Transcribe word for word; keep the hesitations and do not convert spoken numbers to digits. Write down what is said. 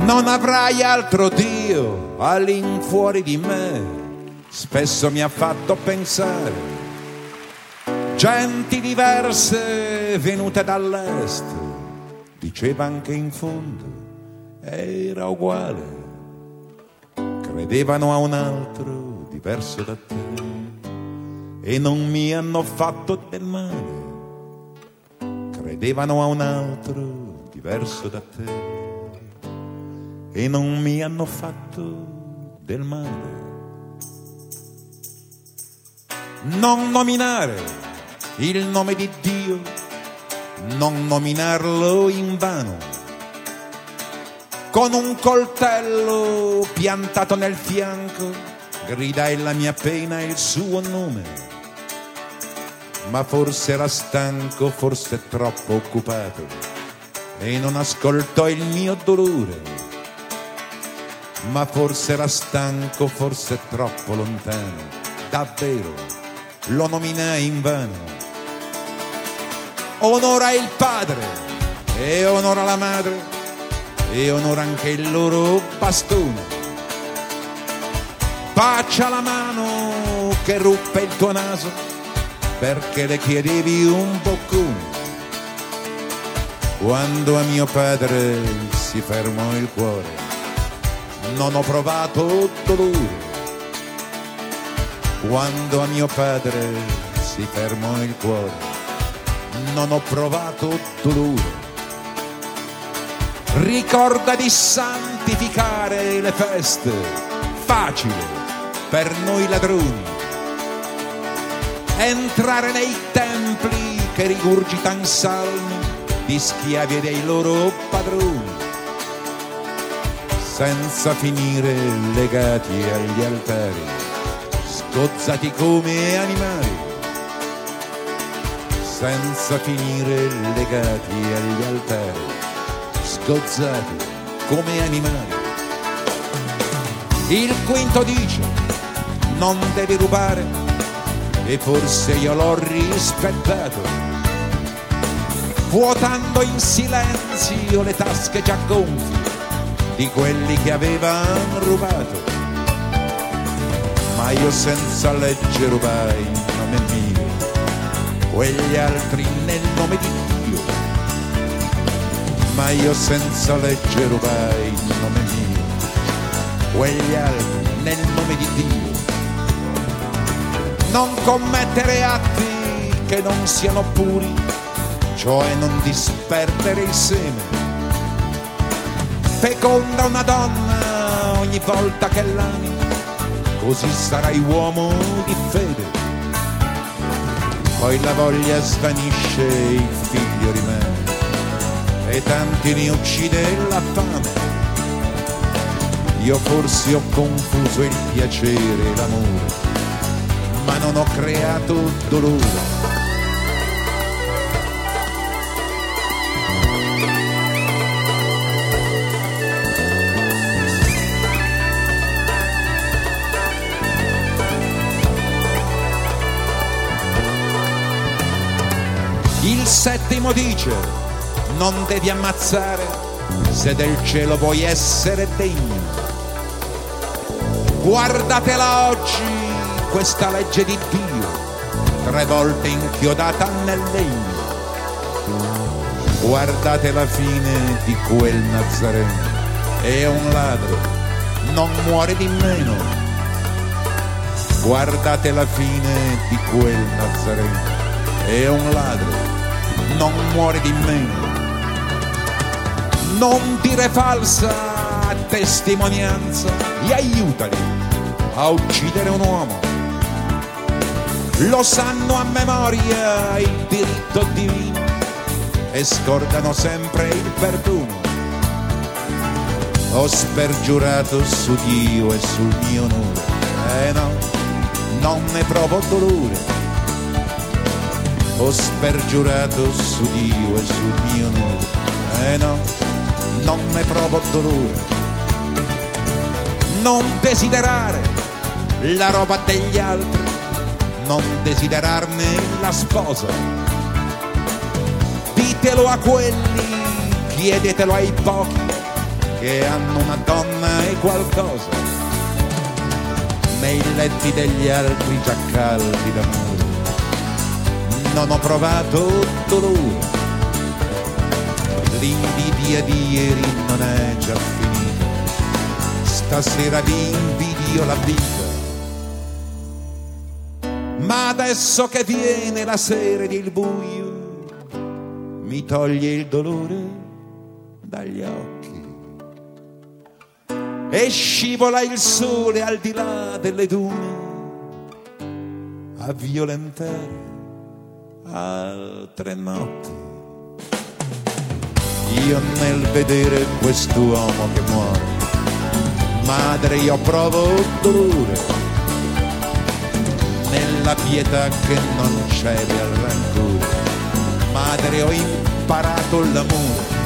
Non avrai altro Dio all'infuori di me, spesso mi ha fatto pensare. Genti diverse venute dall'est, diceva anche in fondo era uguale. Credevano a un altro diverso da te e non mi hanno fatto del male. Credevano a un altro diverso da te e non mi hanno fatto del male. Non nominare il nome di Dio, non nominarlo invano, con un coltello piantato nel fianco gridai la mia pena e il suo nome, ma forse era stanco, forse troppo occupato e non ascoltò il mio dolore. Ma forse era stanco, forse troppo lontano, davvero lo nominai invano. Onora il padre e onora la madre e onora anche il loro bastone. Bacia la mano che ruppe il tuo naso perché le chiedevi un boccone. Quando a mio padre si fermò il cuore non ho provato dolore. Quando a mio padre si fermò il cuore non ho provato dolore. Ricorda di santificare le feste, facile per noi ladroni. Entrare nei templi che rigurgitan salmi di schiavi e dei loro padroni, senza finire legati agli altari, sgozzati come animali, senza finire legati agli altari, sgozzati come animali. Il quinto dice non devi rubare e forse io l'ho rispettato, vuotando in silenzio le tasche già gonfie di quelli che avevano rubato. Ma io senza legge rubai in nome mio, quegli altri nel nome di Dio. Ma io senza legge rubai in nome mio, quegli altri nel nome di Dio. Non commettere atti che non siano puri, cioè non disperdere il seme. Feconda una donna ogni volta che l'ami, così sarai uomo di fede. Poi la voglia svanisce, il figlio rimane e tanti ne uccide la fame. Io forse ho confuso il piacere e l'amore, ma non ho creato dolore. Il settimo dice non devi ammazzare se del cielo vuoi essere degno. Guardatela oggi questa legge di Dio, tre volte inchiodata nel legno. Guardate la fine di quel Nazareno, è un ladro, non muore di meno. Guardate la fine di quel Nazareno, è un ladro, non muore di meno. Non dire falsa testimonianza e aiutali a uccidere un uomo. Lo sanno a memoria il diritto divino e scordano sempre il perdono. Ho spergiurato su Dio e sul mio onore, eh no, non ne provo dolore. Ho spergiurato su Dio e sul mio onore, eh no, non ne provo dolore. Non desiderare la roba degli altri, non desiderarne la sposa. Ditelo a quelli, chiedetelo ai pochi, che hanno una donna e qualcosa nei letti degli altri già caldi d'amore. Non ho provato dolore, l'invidia di ieri non è già finita, stasera vi invidio la vita. Ma adesso che viene la sera ed il buio mi toglie il dolore dagli occhi e scivola il sole al di là delle dune a violentare altre notti. Io nel vedere quest'uomo che muore, madre, io provo dolore, nella pietà che non cede al rancore. Madre, ho imparato l'amore